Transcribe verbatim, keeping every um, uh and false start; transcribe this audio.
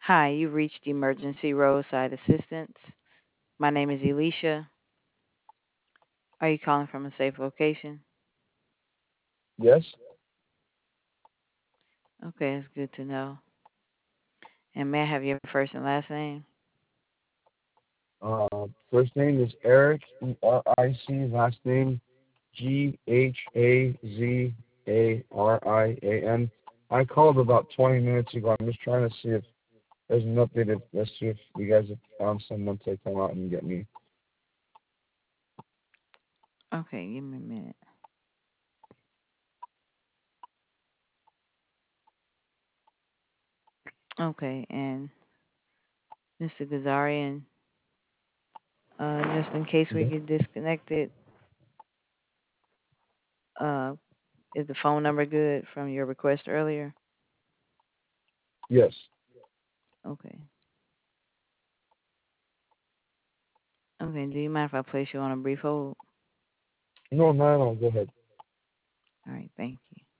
Hi, you reached Emergency Roadside Assistance. My name is Elisha. Are you calling from a safe location? Yes. Okay, it's good to know. And may I have your first and last name? Uh, first name is Eric, E R I C. Last name G H A Z A R I A N. I called about twenty minutes ago. I'm just trying to see if there's an update. If, let's see if you guys have found someone to come out and get me. Okay, give me a minute. Okay, and mister Gazarian, uh, just in case we Mhm. get disconnected, uh, is the phone number good from your request earlier? Yes. Okay. Okay, do you mind if I place you on a brief hold? No, no, no. Go ahead. All right, thank you.